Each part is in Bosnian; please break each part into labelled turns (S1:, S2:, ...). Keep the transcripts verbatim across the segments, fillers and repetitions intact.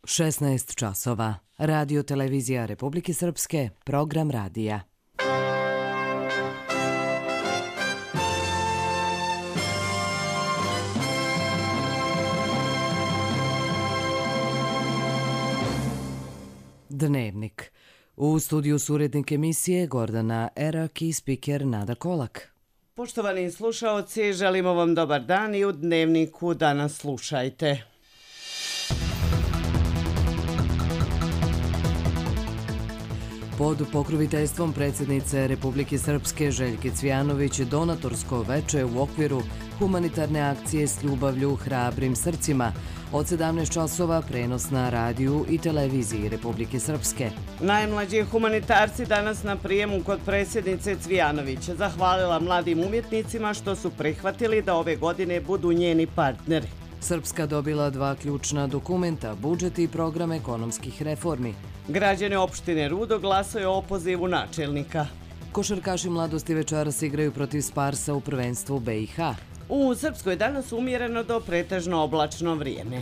S1: šesnaest časova. Radio Televizija Republike Srpske, program radija. Dnevnik. U studiju su urednik emisije Gordana Erak i spiker Nada Kolak.
S2: Poštovani slušaoci, želimo vam dobar dan i u Dnevniku danas slušajte.
S1: Pod pokroviteljstvom predsjednice Republike Srpske Željke Cvijanović donatorsko veče u okviru humanitarne akcije S ljubavlju hrabrim srcima od sedamnaest časova prenos na radiju i televiziji Republike Srpske.
S2: Najmlađi humanitarci danas na prijemu kod predsjednice Cvijanović zahvalila mladim umjetnicima što su prihvatili da ove godine budu njeni partneri.
S1: Srpska dobila dva ključna dokumenta, budžet i program ekonomskih reformi.
S2: Građani opštine Rudo glasaju o opozivu načelnika.
S1: Košarkaši Mladosti večeras igraju protiv Sparsa u prvenstvu B i H.
S2: U Srpskoj danas umjereno do pretežno oblačno vrijeme.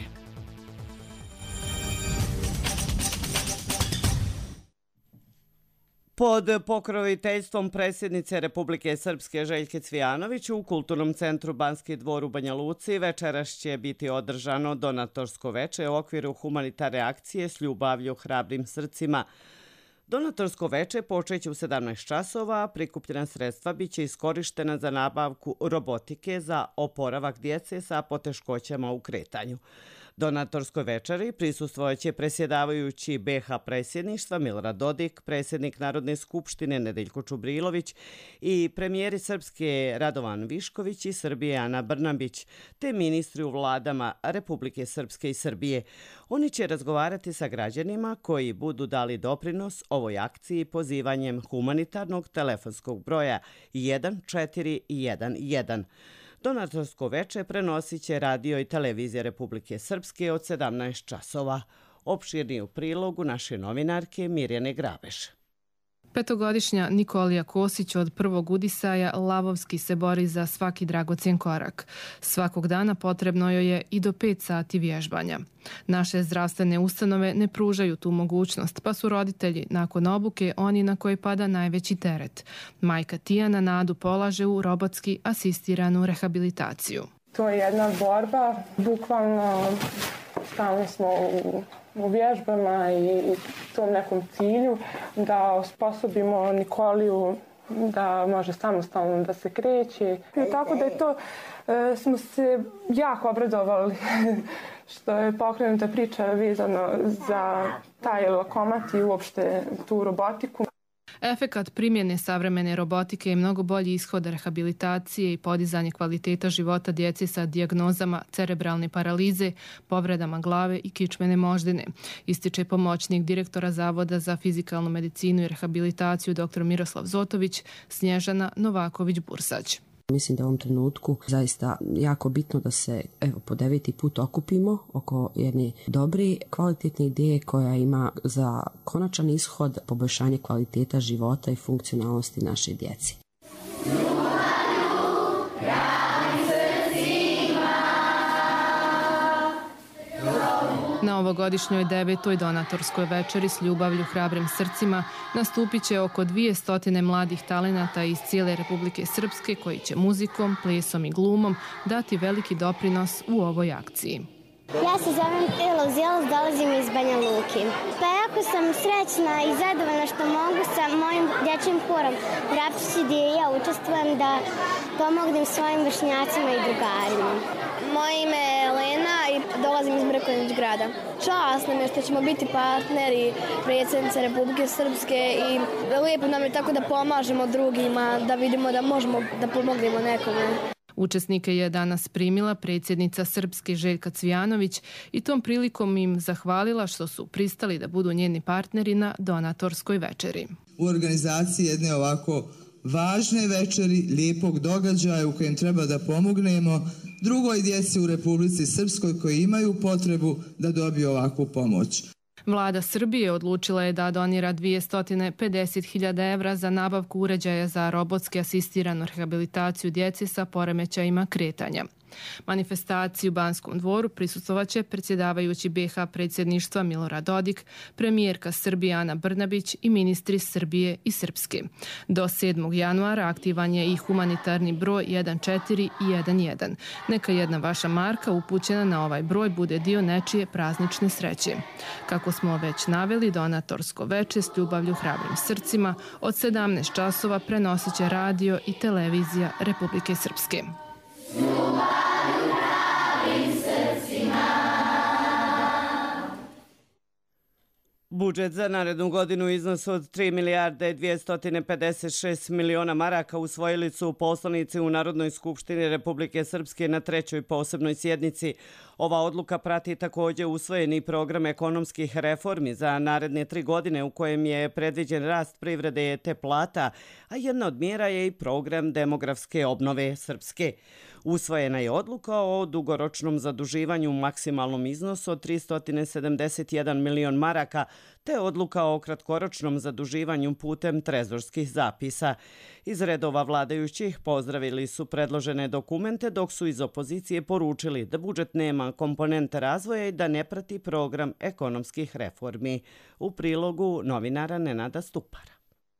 S2: Pod pokroviteljstvom predsjednice Republike Srpske Željke Cvijanović u Kulturnom centru Banski dvor u Banja Luci večeras će biti održano donatorsko veče u okviru humanitarne akcije S ljubavlju hrabrim srcima. Donatorsko veče počeće u sedamnaest časova, prikupljena sredstva biće iskorištena za nabavku robotike za oporavak djece sa poteškoćama u kretanju. Donatorskoj večeri prisustvojaće predsjedavajući B H predsjedništva Milorad Dodik, predsjednik Narodne skupštine Nedeljko Čubrilović i premijeri Srpske Radovan Višković i Srbije Ana Brnabić, te ministri u vladama Republike Srpske i Srbije. Oni će razgovarati sa građanima koji budu dali doprinos ovoj akciji pozivanjem humanitarnog telefonskog broja jedan četiri jedan jedan. Donatorsko veče prenosit će radio i televizija Republike Srpske od sedamnaest časova. Opširni u prilogu naše novinarke Mirjane Grabeš.
S3: Petogodišnja Nikolija Kosić od prvog udisaja lavovski se bori za svaki dragocjen korak. Svakog dana potrebno joj je i do pet sati vježbanja. Naše zdravstvene ustanove ne pružaju tu mogućnost, pa su roditelji nakon obuke oni na koje pada najveći teret. Majka Tijana nadu polaže u robotski asistiranu rehabilitaciju.
S4: To je jedna borba, bukvalno stalno smo u u vježbama i tom nekom cilju da osposobimo Nikoliju da može samostalno da se kreće. I tako da je to, e, smo se jako obradovali što je pokrenuta priča vezano za taj lokomat i uopšte tu robotiku.
S3: Efekat primjene savremene robotike je mnogo bolji ishod rehabilitacije i podizanje kvaliteta života djece sa dijagnozama cerebralne paralize, povredama glave i kičmene moždine, ističe pomoćnik direktora Zavoda za fizikalnu medicinu i rehabilitaciju dr. Miroslav Zotović, Snježana Novaković-Bursać.
S5: Mislim da u ovom trenutku zaista jako bitno da se evo, po deveti put okupimo oko jedne dobre, kvalitetne ideje koja ima za konačan ishod poboljšanje kvaliteta života i funkcionalnosti naše djece.
S3: Na ovogodišnjoj devetoj donatorskoj večeri S ljubavlju hrabrim srcima nastupit će oko dvije stotine mladih talenata iz cijele Republike Srpske koji će muzikom, plesom i glumom dati veliki doprinos u ovoj akciji.
S6: Ja se zovem Ela Uzielac, dolazim iz Banja Luke. Pa jako sam srećna i zadovoljna što mogu sa mojim dječjim horom u Rapčići gdje ja učestvujem da pomognem svojim vršnjacima i drugarima.
S7: Moje ime je Elena i dolazim iz Mrkonjić grada. Čast nam je što ćemo biti partneri predsjednice Republike Srpske i lijepo nam je tako da pomažemo drugima, da vidimo da možemo da pomognemo nekome.
S3: Učesnike je danas primila predsjednica Srpske Željka Cvijanović i tom prilikom im zahvalila što su pristali da budu njeni partneri na donatorskoj večeri.
S8: U organizaciji jedne ovako važne večeri, lijepog događaja u kojem treba da pomognemo drugoj djeci u Republici Srpskoj koji imaju potrebu da dobiju ovakvu pomoć.
S3: Vlada Srbije odlučila je da donira dvjesto pedeset hiljada evra za nabavku uređaja za robotski asistiranu rehabilitaciju djece sa poremećajima kretanja. Manifestaciji u Banskom dvoru prisustvovaće predsjedavajući B iH predsjedništva Milorad Dodik, premijerka Srbije Ana Brnabić i ministri Srbije i Srpske. Do sedmog januara aktivan je i humanitarni broj jedan četiri i jedan jedan. Neka jedna vaša marka upućena na ovaj broj bude dio nečije praznične sreće. Kako smo već naveli, donatorsko veče s ljubavlju hrabrim srcima od sedamnaest časova prenosit će radio i televizija Republike Srpske. Ljubavlju hrabrim srcima.
S2: Budžet za narednu godinu iznos od tri milijarde dvjesto pedeset šest miliona maraka usvojili su poslanici u Narodnoj skupštini Republike Srpske na trećoj posebnoj sjednici. Ova odluka prati također usvojeni program ekonomskih reformi za naredne tri godine u kojem je predviđen rast privrede te plata, a jedna od mjera je i program demografske obnove Srpske. Usvojena je odluka o dugoročnom zaduživanju u maksimalnom iznosu od tristo sedamdeset jedan milion maraka, te odluka o kratkoročnom zaduživanju putem trezorskih zapisa. Iz redova vladajućih pozdravili su predložene dokumente, dok su iz opozicije poručili da budžet nema komponente razvoja i da ne prati program ekonomskih reformi. U prilogu novinara Nenada Stupara.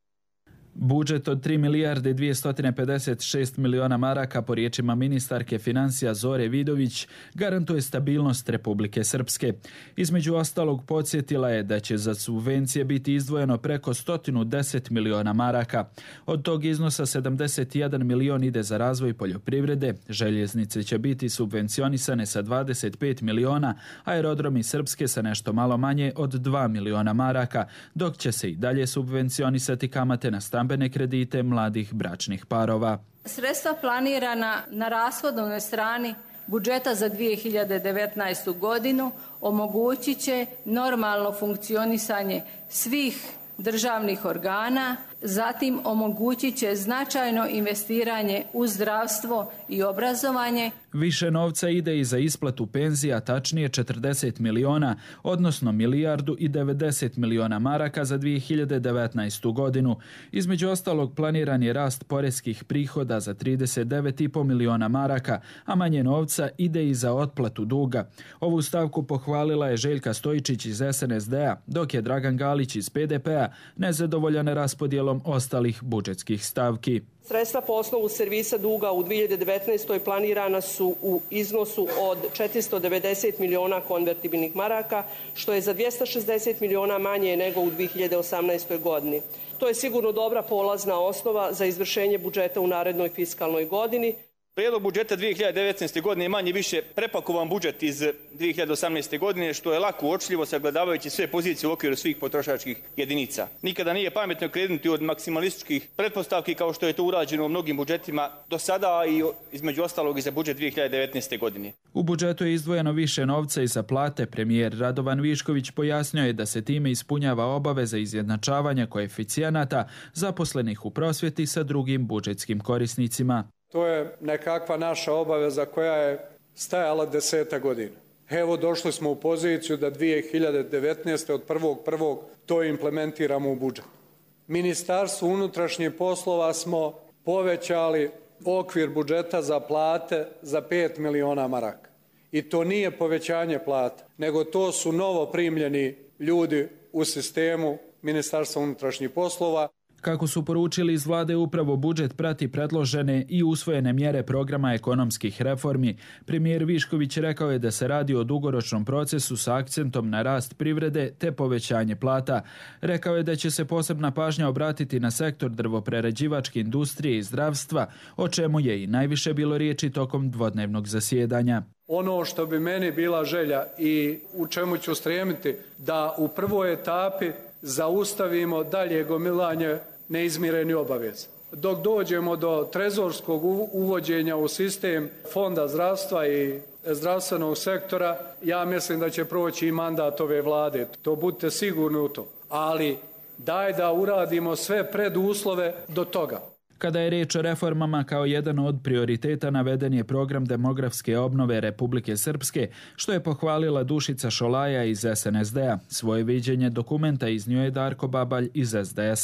S9: Budžet od tri milijarde dvjesto pedeset šest miliona maraka, po riječima ministarke financija Zore Vidović, garantuje stabilnost Republike Srpske. Između ostalog podsjetila je da će za subvencije biti izdvojeno preko sto deset miliona maraka. Od tog iznosa sedamdeset jedan milion ide za razvoj poljoprivrede, željeznice će biti subvencionisane sa dvadeset pet miliona, aerodromi Srpske sa nešto malo manje od dva miliona maraka, dok će se i dalje subvencionisati kamate na stambene kredite mladih bračnih parova.
S10: Sredstva planirana na rashodovnoj strani budžeta za dvije hiljade devetnaestu godinu omogućit će normalno funkcionisanje svih državnih organa, zatim omogućit će značajno investiranje u zdravstvo i obrazovanje.
S9: Više novca ide i za isplatu penzija, tačnije četrdeset miliona, odnosno milijardu i devedeset miliona maraka za dvije hiljade devetnaestu godinu. Između ostalog planiran je rast poreskih prihoda za trideset devet i po miliona maraka, a manje novca ide i za otplatu duga. Ovu stavku pohvalila je Željka Stojičić iz S N S D-a, dok je Dragan Galić iz P D P-a nezadovoljan raspodjelom ostalih budžetskih stavki.
S11: Sredstva po osnovu servisa duga u dvije hiljade devetnaestoj planirana su u iznosu od četiristo devedeset miliona konvertibilnih maraka, što je za dvjesto šezdeset miliona manje nego u dvije hiljade osamnaestoj godini. To je sigurno dobra polazna osnova za izvršenje budžeta u narednoj fiskalnoj godini.
S12: Prijedlog budžeta dvije hiljade devetnaeste. godine je manje više prepakovan budžet iz dvije hiljade osamnaeste. godine, što je lako uočljivo sagledavajući sve pozicije u okviru svih potrošačkih jedinica. Nikada nije pametno krenuti od maksimalističkih pretpostavki kao što je to urađeno u mnogim budžetima do sada i između ostalog i za budžet dvije hiljade devetnaeste. godine.
S9: U budžetu je izdvojeno više novca i za plate. Premijer Radovan Višković pojasnio je da se time ispunjava obaveza izjednačavanja koeficijenata zaposlenih u prosvjeti sa drugim budžetskim korisnicima.
S13: To je nekakva naša obaveza koja je stajala deseta godina. Evo došli smo u poziciju da dvije hiljade devetnaeste. od prvog prvog to implementiramo u budžet. Ministarstvu unutrašnjih poslova smo povećali okvir budžeta za plate za pet miliona maraka. I to nije povećanje plata, nego to su novo primljeni ljudi u sistemu Ministarstva unutrašnjih poslova.
S9: Kako su poručili iz vlade, upravo budžet prati predložene i usvojene mjere programa ekonomskih reformi. Premijer Višković rekao je da se radi o dugoročnom procesu sa akcentom na rast privrede te povećanje plata. Rekao je da će se posebna pažnja obratiti na sektor drvoprerađivačke industrije i zdravstva, o čemu je i najviše bilo riječi tokom dvodnevnog zasjedanja.
S13: Ono što bi meni bila želja i u čemu ću stremiti, da u prvoj etapi zaustavimo dalje gomilanje neizmireni obaveza. Dok dođemo do trezorskog uvođenja u sistem fonda zdravstva i zdravstvenog sektora, ja mislim da će proći i mandat ove vlade. To budite sigurni u to. Ali daj da uradimo sve preduslove do toga.
S9: Kada je riječ o reformama, kao jedan od prioriteta naveden je program demografske obnove Republike Srpske, što je pohvalila Dušica Šolaja iz S N S D-a. Svoje viđenje dokumenta iznio je Darko Babalj iz S D S-a.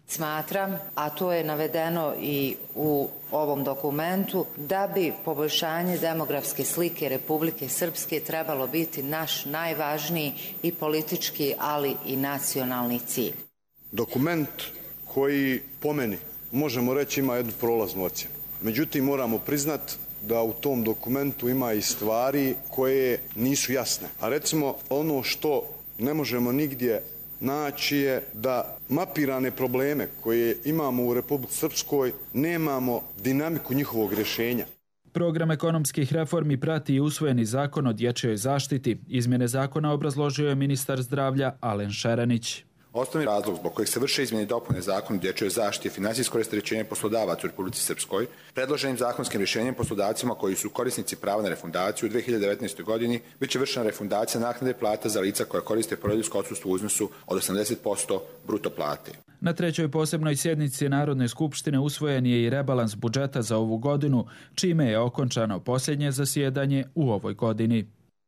S14: Smatram, a to je navedeno i u ovom dokumentu, da bi poboljšanje demografske slike Republike Srpske trebalo biti naš najvažniji i politički, ali i nacionalni cilj.
S15: Dokument koji po meni možemo reći ima jednu prolaznu ocjenu. Međutim, moramo priznati da u tom dokumentu ima i stvari koje nisu jasne. A recimo ono što ne možemo nigdje naći je da mapirane probleme koje imamo u Republici Srpskoj nemamo dinamiku njihovog rješenja.
S9: Program ekonomskih reformi prati i usvojeni zakon o dječjoj zaštiti. Izmjene zakona obrazložio je ministar zdravlja Alen Šeranić.
S16: Osnovni razlog zbog kojeg se vrše izmjene i dopune zakona o dječjoj zaštiti je financijsko rasterećenje poslodavaca u Republici Srpskoj. Predloženim zakonskim rješenjem poslodavcima koji su korisnici prava na refundaciju u dvije hiljade devetnaestoj. godini bit će vršena refundacija naknade plata za lica koja koriste porodiljsko odsustvo u iznosu od osamdeset posto bruto plate.
S9: Na trećoj posebnoj sjednici Narodne skupštine usvojen je i rebalans budžeta za ovu godinu, čime je okončano posljednje zasjedanje u ovoj godini.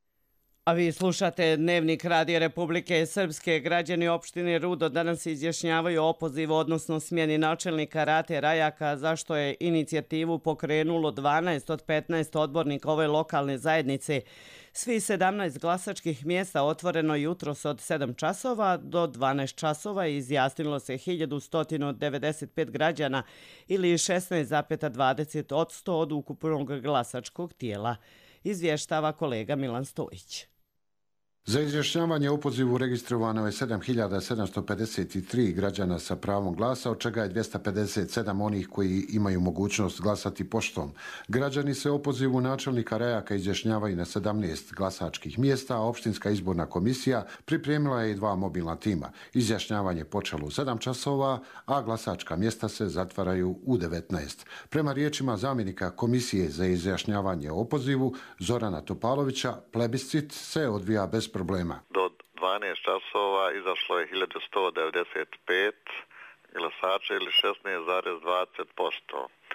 S2: A vi slušate Dnevnik Radija Republike Srpske. Građani opštine Rudo danas izjašnjavaju opoziv, odnosno smjeni načelnika Rate Rajaka, zašto je inicijativu pokrenulo dvanaest od petnaest odbornika ove lokalne zajednice. Svi sedamnaest glasačkih mjesta otvoreno jutros od sedam časova do dvanaest časova i izjasnilo se hiljadu sto devedeset pet građana ili šesnaest zarez dvadeset posto od ukupnog glasačkog tijela. Izvještava kolega Milan Stojić.
S17: Za izjašnjavanje o opozivu registrovano je sedam hiljada sedamsto pedeset tri građana sa pravom glasa, od čega je dvjesto pedeset sedam onih koji imaju mogućnost glasati poštom. Građani se o opozivu načelnika Rajaka izjašnjavaju na sedamnaest glasačkih mjesta, a opštinska izborna komisija pripremila je i dva mobilna tima. Izjašnjavanje počelo u sedam časova, a glasačka mjesta se zatvaraju u devetnaest. Prema riječima zamjenika Komisije za izjašnjavanje o opozivu Zorana Topalovića, plebiscit se odvija bez problema.
S18: Do dvanaest časova izašlo je hiljadu sto devedeset pet glasača ili šesnaest zarez dvadeset posto.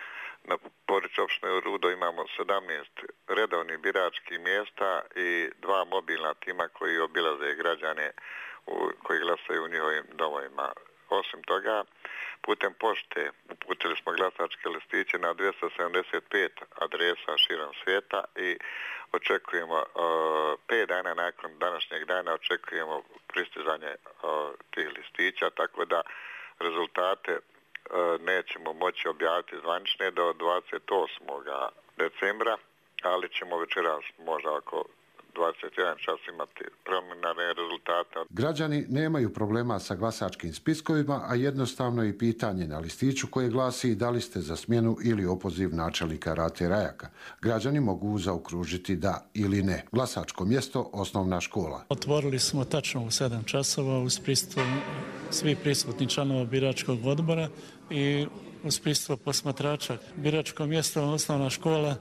S18: Na području opštine Rudo imamo sedamnaest redovnih biračkih mjesta i dva mobilna tima koji obilaze građane koji glasaju u njihovim domovima. Osim toga, putem pošte uputili smo glasačke listiće na dvjesto sedamdeset pet adresa širom svijeta i očekujemo uh, pet dana nakon današnjeg dana očekujemo pristizanje uh, tih listića, tako da rezultate uh, nećemo moći objaviti zvanične do dvadeset osmog decembra, ali ćemo večeras možda oko dvadeset jedan čas imati preliminarne rezultate.
S17: Građani nemaju problema sa glasačkim spiskovima, a jednostavno je pitanje na listiću koje glasi da li ste za smjenu ili opoziv načelnika Rate Rajaka. Građani mogu zaokružiti da ili ne. Glasačko mjesto, osnovna škola.
S19: Otvorili smo tačno u sedam časova uz prisustvo svih prisutnih članova biračkog odbora i uz prisustvo posmatrača. Biračko mjesto, osnovna škola,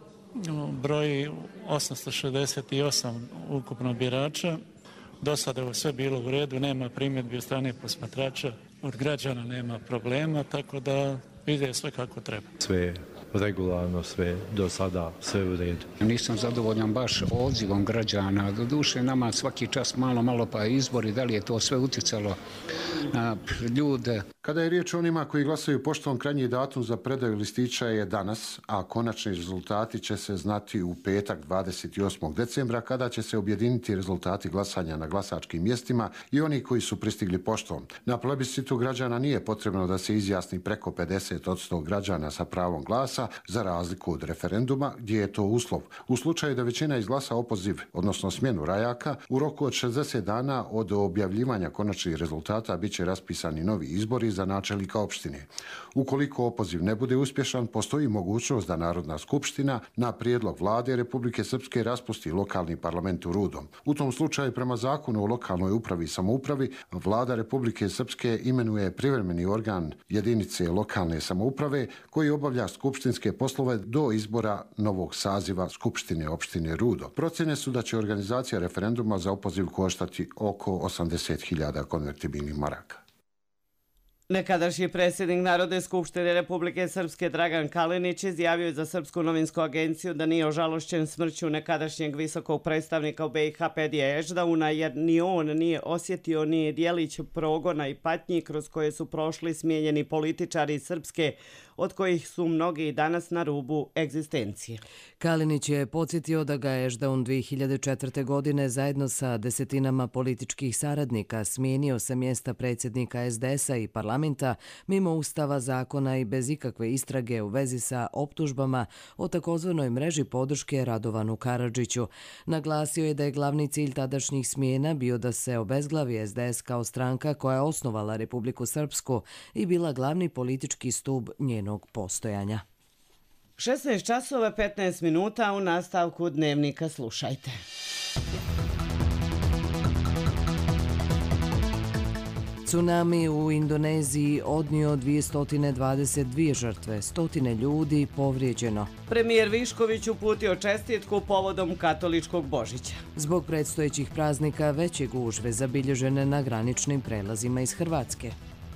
S19: broji osamsto šezdeset osam ukupno birača. Do sada je sve bilo u redu, nema primjedbi od strane posmatrača, od građana nema problema, tako da vide sve kako treba.
S20: Sve regularno, sve do sada, sve u redu.
S21: Nisam zadovoljan baš odzivom građana. Do duše nama svaki čas malo, malo pa izbori, da li je to sve utjecalo na ljude.
S17: Kada je riječ o onima koji glasaju poštom, krajnji datum za predaju listića je danas, a konačni rezultati će se znati u petak dvadeset osmog decembra, kada će se objediniti rezultati glasanja na glasačkim mjestima i oni koji su pristigli poštom. Na plebiscitu građana nije potrebno da se izjasni preko pedeset posto građana sa pravom glasa, za razliku od referenduma gdje je to uslov. U slučaju da većina izglasa opoziv, odnosno smjenu Rajaka, u roku od šezdeset dana od objavljivanja konačnih rezultata bit će raspisani novi izbori za načelnika opštine. Ukoliko opoziv ne bude uspješan, postoji mogućnost da Narodna skupština na prijedlog vlade Republike Srpske raspusti lokalni parlament u Rudom. U tom slučaju, prema zakonu o lokalnoj upravi i samoupravi, vlada Republike Srpske imenuje privremeni organ jedinice lokalne samouprave koji obavlja skupštinske poslove do izbora novog saziva Skupštine opštine Rudo. Procjene su da će organizacija referenduma za opoziv koštati oko osamdeset hiljada konvertibilnih maraka.
S2: Nekadašnji predsjednik Narodne skupštine Republike Srpske Dragan Kalinić izjavio je za Srpsku novinsku agenciju da nije ožalošćen smrću nekadašnjeg visokog predstavnika u B i H Pedija Ešdauna, jer ni on nije osjetio ni dijelić progona i patnji kroz koje su prošli smijenjeni političari Srpske, od kojih su mnogi danas na rubu egzistencije.
S1: Kalinić je podsjetio da ga je Ešdaun dvije hiljade četvrte. godine zajedno sa desetinama političkih saradnika smijenio sa mjesta predsjednika S D S-a i parlamenta mimo ustava, zakona i bez ikakve istrage u vezi sa optužbama o takozvanoj mreži podrške Radovanu Karadžiću. Naglasio je da je glavni cilj tadašnjih smjena bio da se obezglavi S D S kao stranka koja je osnovala Republiku Srpsku i bila glavni politički stub njenog postojanja.
S2: šesnaest časova petnaest minuta, u nastavku Dnevnika slušajte.
S1: Tsunami u Indoneziji odnio dvjesto dvadeset dvije žrtve, stotine ljudi povrijeđeno.
S2: Premijer Višković uputio čestitku povodom katoličkog Božića.
S1: Zbog predstojećih praznika veće gužve zabilježene na graničnim prelazima iz Hrvatske.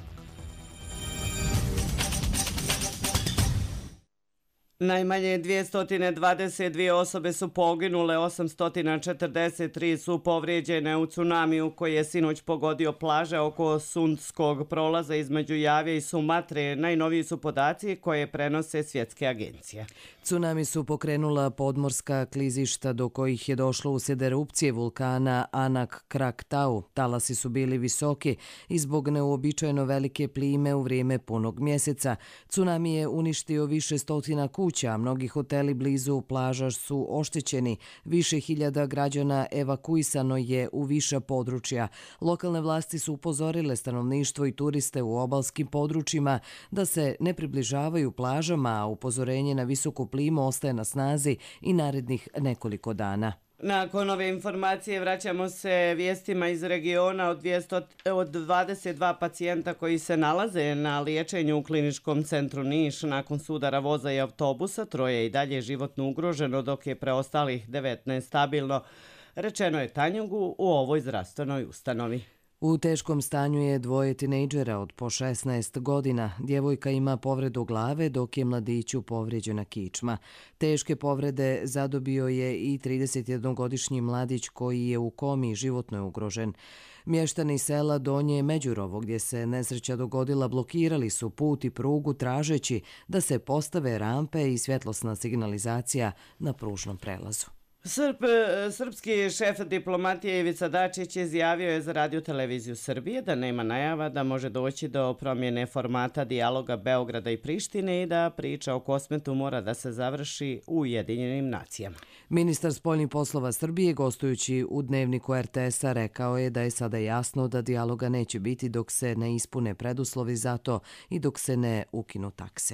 S2: Najmanje dvjesto dvadeset dvije osobe su poginule, osamsto četrdeset tri su povrijeđene u tsunamiju koji je sinoć pogodio plaže oko Sundskog prolaza između Javije i Sumatre. Najnoviji su podaci koje prenose svjetske agencije.
S1: Tsunami su pokrenula podmorska klizišta do kojih je došlo uslijed erupcije vulkana Anak Krakatau. Talasi su bili visoki i zbog neuobičajeno velike plime u vrijeme punog mjeseca. Tsunami je uništio više stotina kuća, mnogi hoteli blizu plaža su oštećeni. Više hiljada građana evakuisano je u viša područja. Lokalne vlasti su upozorile stanovništvo i turiste u obalskim područjima da se ne približavaju plažama, a upozorenje na visoku plimu ostaje na snazi i narednih nekoliko dana.
S2: Nakon ove informacije vraćamo se vijestima iz regiona od, dvjesto, od dvadeset dva pacijenta koji se nalaze na liječenju u kliničkom centru Niš nakon sudara voza i autobusa. Troje je i dalje životno ugroženo, dok je preostalih devetnaest stabilno, rečeno je Tanjugu u ovoj zdravstvenoj ustanovi.
S1: U teškom stanju je dvoje tinejdžera od po šesnaest godina. Djevojka ima povredu glave, dok je mladiću povrijeđena kičma. Teške povrede zadobio je i tridesetjednogodišnji mladić koji je u komi, životno je ugrožen. Mještani sela Donje Međurovo, gdje se nesreća dogodila, blokirali su put i prugu tražeći da se postave rampe i svjetlosna signalizacija na pružnom prelazu.
S2: Srp, srpski šef diplomatije Ivica Dačić izjavio je za Radio televiziju Srbije da nema najava da može doći do promjene formata dijaloga Beograda i Prištine i da priča o Kosmetu mora da se završi u Ujedinjenim nacijama.
S1: Ministar spoljnih poslova Srbije, gostujući u Dnevniku R T S-a, rekao je da je sada jasno da dijaloga neće biti dok se ne ispune preduslovi za to i dok se ne ukinu takse.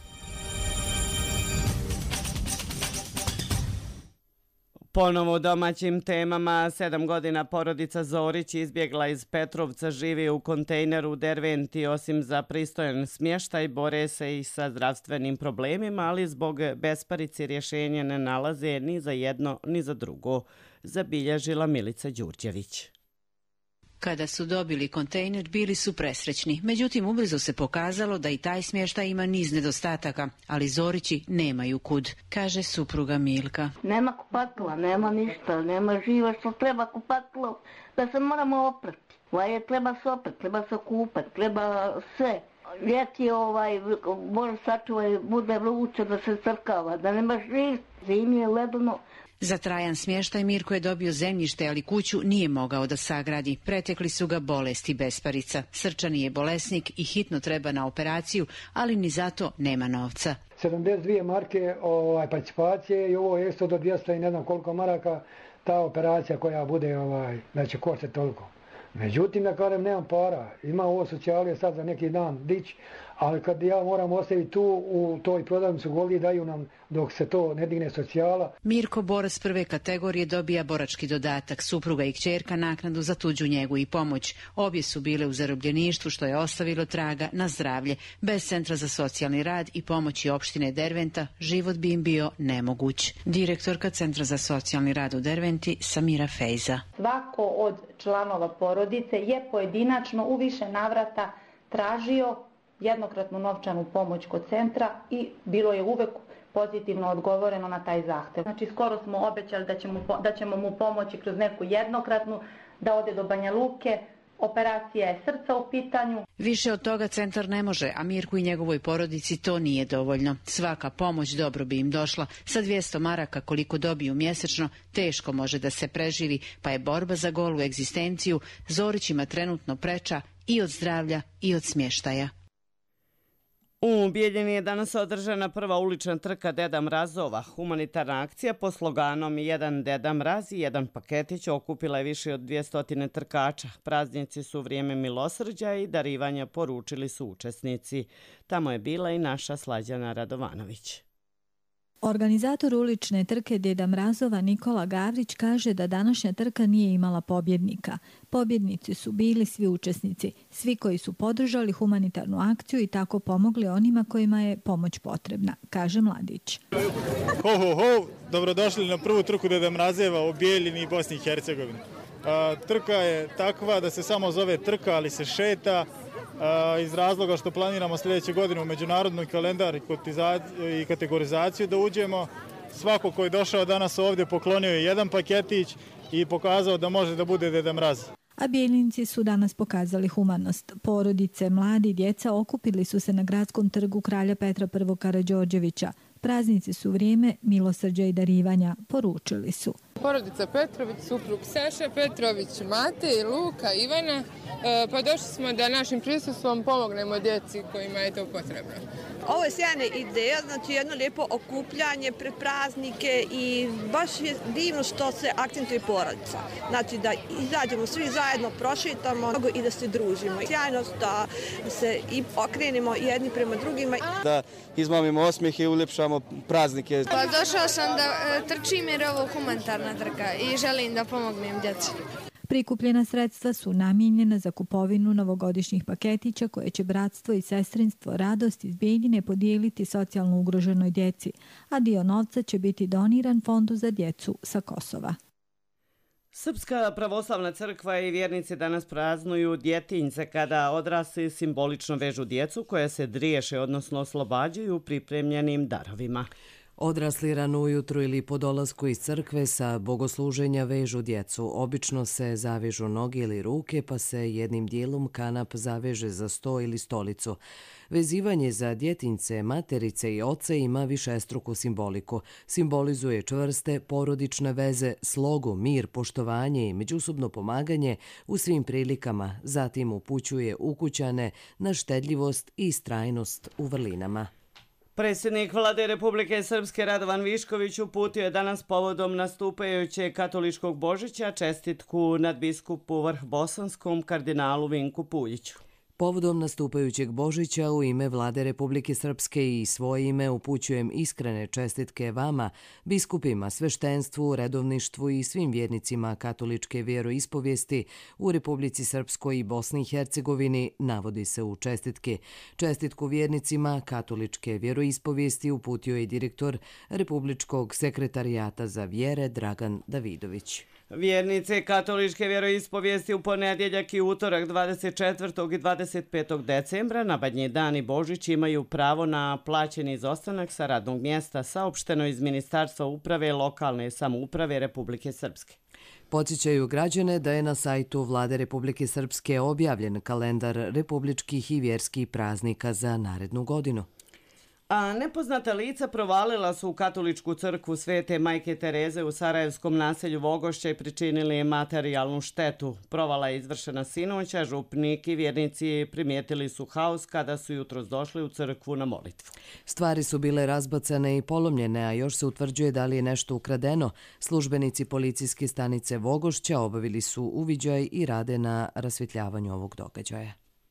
S2: Ponovo u domaćim temama, sedam godina porodica Zorić izbjegla iz Petrovca, živi u kontejneru u Derventi. Osim za pristojan smještaj, bore se i sa zdravstvenim problemima, ali zbog besparice rješenja ne nalaze ni za jedno ni za drugo, zabilježila Milica Đurđević.
S22: Kada su dobili kontejner, bili su presrećni. Međutim, ubrzo se pokazalo da i taj smještaj ima niz nedostataka, ali Zorići nemaju kud, kaže supruga Milka.
S23: Nema kupatila, nema ništa, nema živa što treba kupatilo, da se moramo oprati. Vaje, treba se oprati, treba se kupati, treba sve. Ljeti ovaj, Bože sačuvaj, bude vruće da se crkava, da nema živ, zimi je ledeno.
S22: Za trajan smještaj Mirko je dobio zemljište, ali kuću nije mogao da sagradi. Pretekli su ga bolesti besparica. Srčani je bolesnik i hitno treba na operaciju, ali ni zato nema novca.
S24: sedamdeset dvije marke ovaj, participacije i ovo je isto do dvjesto i ne znam koliko maraka ta operacija koja bude, ovaj, da će koštati toliko. Međutim, ja kažem, nemam para. Ima ovo socijalije sad za neki dan dić, ali kad ja moram ostaviti tu u toj prodavnicu goli, daju nam dok se to ne digne socijala.
S22: Mirko, borac prve kategorije, dobija borački dodatak, supruga i kćerka naknadu za tuđu njegu i pomoć. Obje su bile u zarobljeništvu, što je ostavilo traga na zdravlje. Bez Centra za socijalni rad i pomoći opštine Derventa život bi im bio nemoguć. Direktorka Centra za socijalni rad u Derventi, Samira Fejza.
S25: Svako od članova porodice je pojedinačno u više navrata
S4: tražio jednokratnu novčanu pomoć kod centra i bilo je uvek pozitivno odgovoreno na taj zahtev. Znači, skoro smo obećali da ćemo, da ćemo mu pomoći kroz neku jednokratnu, da ode do Banja Luke. Operacija je srca u pitanju.
S22: Više od toga centar ne može, a Mirku i njegovoj porodici to nije dovoljno. Svaka pomoć dobro bi im došla. Sa dvjesto maraka koliko dobiju mjesečno, teško može da se preživi, pa je borba za golu egzistenciju Zorićima trenutno preča i od zdravlja i od smještaja.
S2: U Bijeljini je danas održana prva ulična trka Deda Mrazova. Humanitarna akcija pod sloganom Jedan Deda Mraz i jedan paketić okupila je više od dvjesto trkača. Praznici su vrijeme milosrđa i darivanja, poručili su učesnici. Tamo je bila i naša Slađana Radovanović.
S5: Organizator ulične trke Deda Mrazova Nikola Gavrić kaže da današnja trka nije imala pobjednika. Pobjednici su bili svi učesnici, svi koji su podržali humanitarnu akciju i tako pomogli onima kojima je pomoć potrebna, kaže Mladić.
S6: Ho, ho, ho, dobrodošli na prvu trku Deda Mrazeva u Bijeljini i Bosni i Hercegovini. A, trka je takva da se samo zove trka, ali se šeta. Iz razloga što planiramo sljedeće godine u međunarodni kalendar i kategorizaciju da uđemo. Svako ko je došao danas ovdje poklonio je jedan paketić i pokazao da može da bude Deda Mraz.
S5: A Bijeljinci su danas pokazali humanost. Porodice, mladi, djeca okupili su se na gradskom trgu Kralja Petra I. Karađorđevića. Praznici su vrijeme milosrđa i darivanja, poručili su.
S7: Porodica Petrović, suprug Saša Petrović, Matej, Luka, Ivana, pa došli smo da našim prisustvom pomognemo djeci kojima je to potrebno.
S25: Ovo je sjajna ideja, znači jedno lijepo okupljanje pre praznike i baš je divno što se akcentuje porodica. Znači da izađemo svi zajedno, prošetamo i da se družimo. Sjajno da se i okrenemo jedni prema drugima.
S26: Da izmamimo osmijeh i uljepšamo praznike.
S27: Pa došao sam da trčim jer je ovo humanitarna trka i želim da pomognem djeci.
S5: Prikupljena sredstva su namijenjena za kupovinu novogodišnjih paketića koje će Bratstvo i Sestrinstvo Radost iz Bijeljine podijeliti socijalno ugroženoj djeci, a dio novca će biti doniran Fondu za djecu sa Kosova.
S2: Srpska pravoslavna crkva i vjernici danas praznuju Djetinjce kada odrasli simbolično vežu djecu koja se driješe, odnosno oslobađaju pripremljenim darovima.
S1: Odrasli rano ujutru ili po dolasku iz crkve sa bogosluženja vežu djecu. Obično se zavežu noge ili ruke, pa se jednim dijelom kanap zaveže za sto ili stolicu. Vezivanje za djetinjce, materice i oce ima višestruku simboliku. Simbolizuje čvrste, porodične veze, slogu, mir, poštovanje i međusobno pomaganje u svim prilikama. Zatim upućuje ukućane na štedljivost i istrajnost u vrlinama.
S2: Predsjednik Vlade Republike Srpske Radovan Višković uputio je danas povodom nastupajućeg katoličkog Božića čestitku nadbiskupu Vrhbosanskom kardinalu Vinku Puljiću.
S1: Povodom nastupajućeg Božića u ime Vlade Republike Srpske i svoje ime upućujem iskrene čestitke vama, biskupima, sveštenstvu, redovništvu i svim vjernicima katoličke vjeroispovijesti u Republici Srpskoj i Bosni i Hercegovini, navodi se u čestitke. Čestitku vjernicima katoličke vjeroispovijesti uputio je direktor Republičkog sekretarijata za vjere Dragan Davidović.
S2: Vjernice katoličke vjeroispovijesti u ponedjeljak i utorak dvadeset četvrtog i dvadeset petog decembra na Badnji dan i Božić imaju pravo na plaćeni izostanak sa radnog mjesta, saopšteno iz Ministarstva uprave i lokalne samouprave Republike Srpske.
S1: Podsjećaju građane da je na sajtu Vlade Republike Srpske objavljen kalendar republičkih i vjerskih praznika za narednu godinu.
S2: A nepoznata lica provalila su u katoličku crkvu Svete Majke Tereze u sarajevskom naselju Vogošća i pričinili materijalnu štetu. Provala je izvršena sinoć, a župnik i vjernici primijetili su haos kada su jutros došli u crkvu na molitvu.
S1: Stvari su bile razbacane i polomljene, a još se utvrđuje da li je nešto ukradeno. Službenici policijske stanice Vogošća obavili su uviđaj i rade na rasvjetljavanju ovog događaja.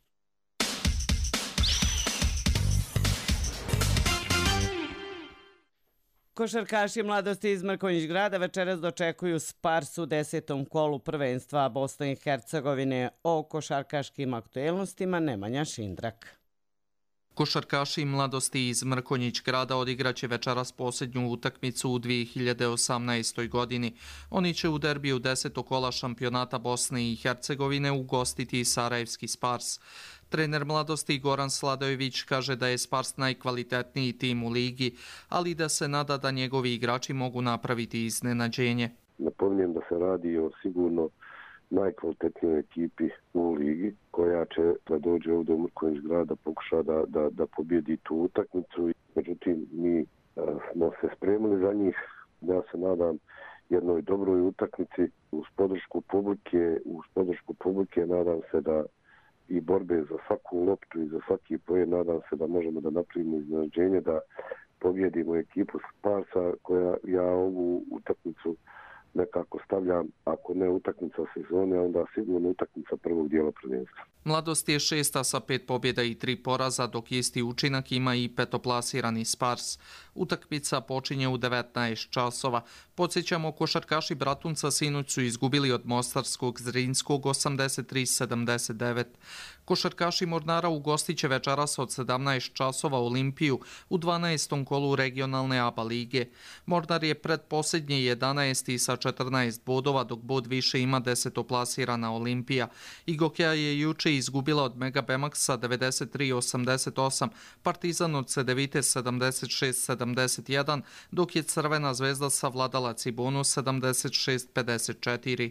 S2: Košarkaši mladosti iz Mrkonjić grada večeras dočekuju Spars u desetom kolu prvenstva Bosne i Hercegovine. O košarkaškim aktuelnostima Nemanja Šindrak.
S28: Košarkaši mladosti iz Mrkonjić grada odigraće večeras posljednju utakmicu u dvije hiljade osamnaestoj. godini. Oni će u derbiju desetog kola šampionata Bosne i Hercegovine ugostiti Sarajevski Spars. Trener mladosti Goran Sladojević kaže da je Spars najkvalitetniji tim u ligi, ali da se nada da njegovi igrači mogu napraviti iznenađenje.
S3: Napominjem da se radi o sigurno najkvalitetnijoj ekipi u ligi, koja će da dođe ovdje u Mrkonjić grad da pokuša da, da, da pobjedi tu utakmicu. Međutim, mi a, smo se spremili za njih. Ja se nadam jednoj dobroj utakmici uz podršku publike, uz podršku publike nadam se da i borbe za svaku loptu i za svaki pojen, nadam se da možemo da napravimo iznenađenje, da pobjedimo ekipu Sparsa, koja ja ovu utakmicu nekako stavljam, ako ne utakmica sezone, onda sigurno utakmica prvog dijela prvenstva.
S28: Mladost je šesta sa pet pobjeda i tri poraza, dok isti učinak ima i petoplasirani Spars. Utakmica počinje u devetnaest časova. Podsjećamo, košarkaši Bratunca sinoć su izgubili od mostarskog Zrinskog osamdeset tri sedamdeset devet. Košarkaši Mornara ugostiće večeras od sedamnaest časova Olimpiju u dvanaestom kolu regionalne A B A lige. Mornar je predposljednji jedanaesti sa četrnaest bodova, dok bod više ima desetoplasirana Olimpija. Igokea je juče izgubila od Mega Bemaksa devedeset tri osamdeset osam, Partizan od Cedevite sedamdeset šest sedamdeset jedan, dok je Crvena zvezda savladala Cibonu sedamdeset šest pedeset četiri.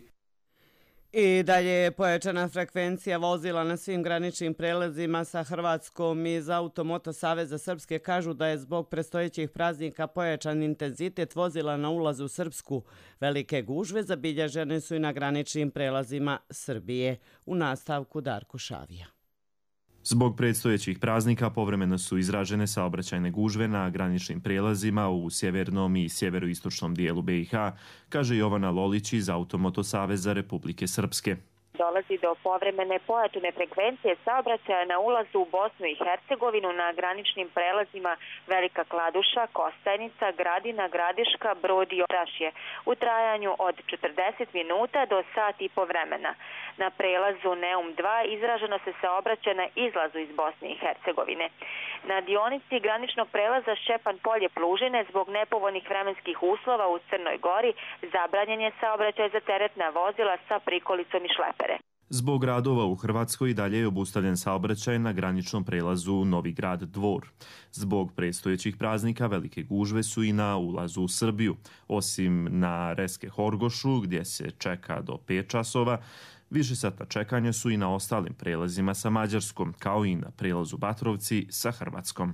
S2: I dalje je pojačana frekvencija vozila na svim graničnim prelazima sa Hrvatskom. Iz Automoto Saveza Srpske kažu da je zbog predstojećih praznika pojačan intenzitet vozila na ulazu u Srpsku. Velike gužve zabilježene su i na graničnim prelazima Srbije. U nastavku Darko Šavija.
S8: Zbog predstojećih praznika povremeno su izražene saobraćajne gužve na graničnim prijelazima u sjevernom i sjeveroistočnom dijelu B i H, kaže Jovana Lolić iz Automoto Saveza Republike Srpske.
S10: Dolazi do povremene pojačane frekvencije saobraćaja na ulazu u Bosnu i Hercegovinu na graničnim prelazima Velika Kladuša, Kostajnica, Gradina, Gradiška, Brod i Orašje u trajanju od četrdeset minuta do sat i po vremena. Na prelazu Neum dva izraženo se saobraćaja na izlazu iz Bosne i Hercegovine. Na dionici graničnog prelaza Šćepan Polje Plužine zbog nepovoljnih vremenskih uslova u Crnoj Gori zabranjen je saobraćaj za teretna vozila sa prikolicom i šlepere.
S8: Zbog radova u Hrvatskoj dalje je obustavljen saobraćaj na graničnom prelazu Novi Grad Dvor. Zbog predstojećih praznika velike gužve su i na ulazu u Srbiju. Osim na Reske Horgošu, gdje se čeka do pet časova, više sata čekanja su i na ostalim prelazima sa Mađarskom, kao i na prelazu Batrovci sa Hrvatskom.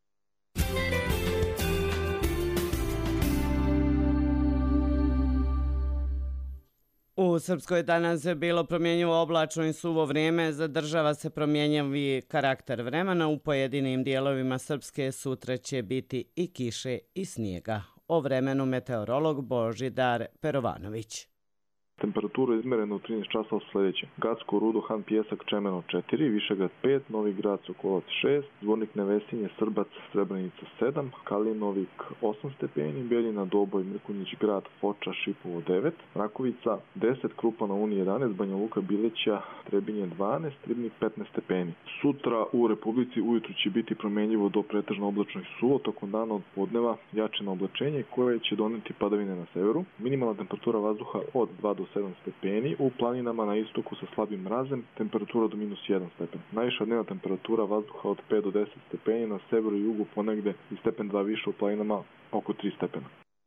S2: U Srpskoj danas je bilo promjenjivo oblačno i suvo vrijeme, zadržava se promjenjivi karakter vremena. U pojedinim dijelovima Srpske sutra će biti i kiše i snijega. O vremenu meteorolog Božidar Perovanović.
S11: Temperaturu je izmerena u trinaest časova sljedeće. Gacko, Rudo, Han, Pjesak, Čemeno četiri, Višegrad pet, Novi Grad, Sokolac šest, Zvornik, Nevesinje, Srbac, Srebrenica sedam, Kalinovik osam stepeni, Bjeljina, Doboj, Mrkonjić grad, Foča, Šipovo devet, Rakovica deset, Krupa na Uni jedanaest, Banja Luka, Bileća, Trebinje dvanaest, Ribnik petnaest stepeni. Sutra u Republici ujutru će biti promjenjivo do pretežno oblačno i suvo, tokom dana od podneva jačeno oblačenje koje će doneti padavine na severu. Minimalna temperatura vazduha od dva do sedam stepeni, u planinama na istoku sa slabim mrazem temperatura do minus jedan stepen. Najviša dnevna temperatura vazduha od pet do deset stepeni, na severu i jugu ponegde i stepen dva više, u planinama oko tri stepena.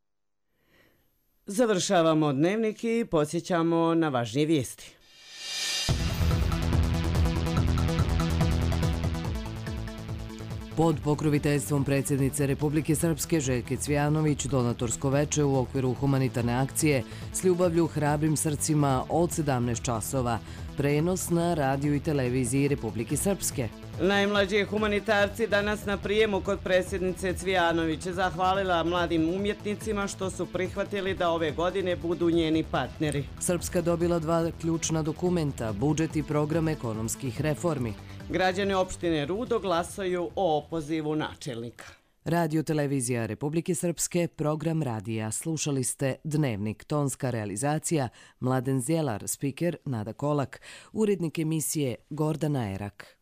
S2: Završavamo dnevnik i podsjećamo na važnije vijesti.
S1: Pod pokroviteljstvom predsjednice Republike Srpske Željke Cvijanović donatorsko veče u okviru humanitarne akcije s ljubavlju hrabrim srcima od sedamnaest časova. Prenos na radiju i televiziji Republike Srpske.
S2: Najmlađi humanitarci danas na prijemu kod predsjednice Cvijanović zahvalila mladim umjetnicima što su prihvatili da ove godine budu njeni partneri.
S1: Srpska dobila dva ključna dokumenta, budžet i program ekonomskih reformi.
S2: Građani opštine Rudo glasaju o opozivu načelnika.
S1: Radio televizija Republike Srpske, program radija. Slušali ste Dnevnik, tonska realizacija Mladen Zjelar, spiker Nada Kolak, urednik emisije Gordana Erak.